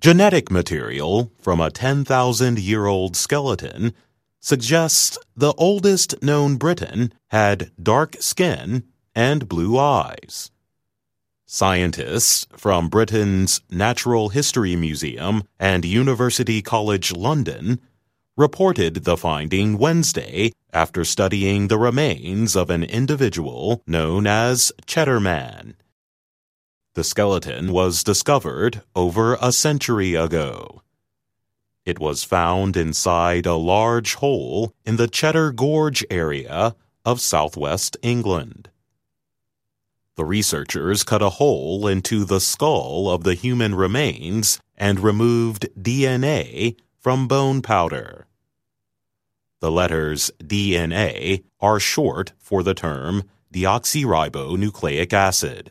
Genetic material from a 10,000-year-old skeleton suggests the oldest known Briton had dark skin and blue eyes. Scientists from Britain's Natural History Museum and University College London reported the finding Wednesday after studying the remains of an individual known as Cheddar Man. The skeleton was discovered over a century ago. It was found inside a large hole in the Cheddar Gorge area of southwest England. The researchers cut a hole into the skull of the human remains and removed DNA from bone powder. The letters DNA are short for the term deoxyribonucleic acid.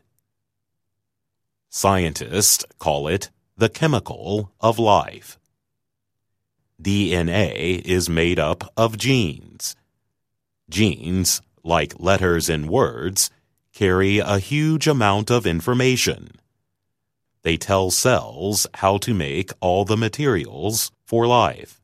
Scientists call it the chemical of life. DNA is made up of genes. Genes, like letters in words, carry a huge amount of information. They tell cells how to make all the materials for life.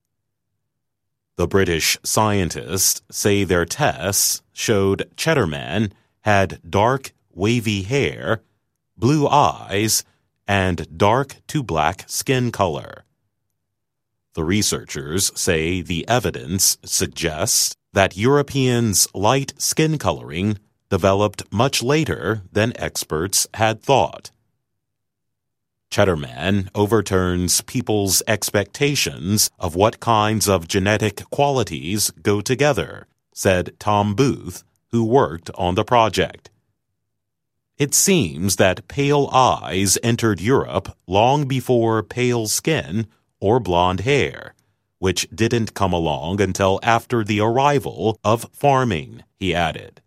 The British scientists say their tests showed Cheddar Man had dark, wavy hair, blue eyes, and dark to black skin color. The researchers say the evidence suggests that Europeans' light skin coloring developed much later than experts had thought. Cheddar Man overturns people's expectations of what kinds of genetic qualities go together, said Tom Booth, who worked on the project. It seems that pale eyes entered Europe long before pale skin or blonde hair, which didn't come along until after the arrival of farming, he added.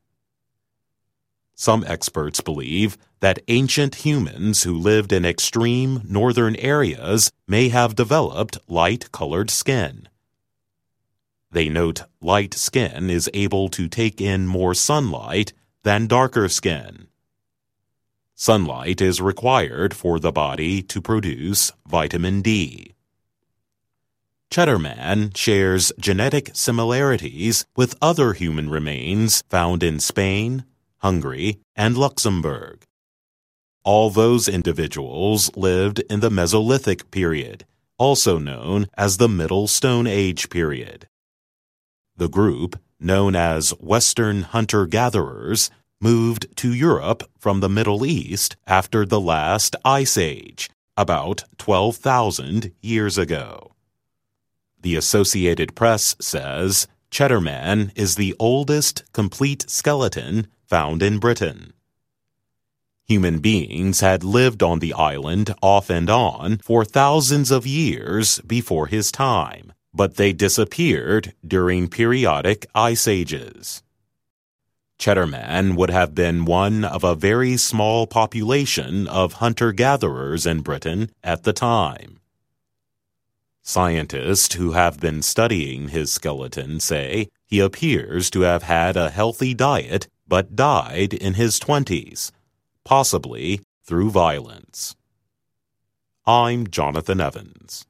Some experts believe that ancient humans who lived in extreme northern areas may have developed light-colored skin. They note light skin is able to take in more sunlight than darker skin. Sunlight is required for the body to produce vitamin D. Cheddar Man shares genetic similarities with other human remains found in Spain, Hungary, and Luxembourg. All those individuals lived in the Mesolithic period, also known as the Middle Stone Age period. The group, known as Western hunter-gatherers, moved to Europe from the Middle East after the last Ice Age, about 12,000 years ago. The Associated Press says Cheddar Man is the oldest complete skeleton found in Britain. Human beings had lived on the island off and on for thousands of years before his time, but they disappeared during periodic ice ages. Cheddar Man would have been one of a very small population of hunter-gatherers in Britain at the time. Scientists who have been studying his skeleton say he appears to have had a healthy diet but died in his 20s, possibly through violence. I'm Jonathan Evans.